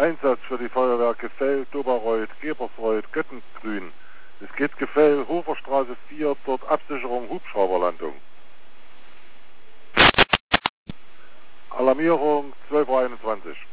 Einsatz für die Feuerwehr Gefell, Doberreuth, Gebersreuth, Göttengrün. Es geht Gefell, Hoferstraße 4, dort Absicherung, Hubschrauberlandung. Alarmierung 12:21 Uhr.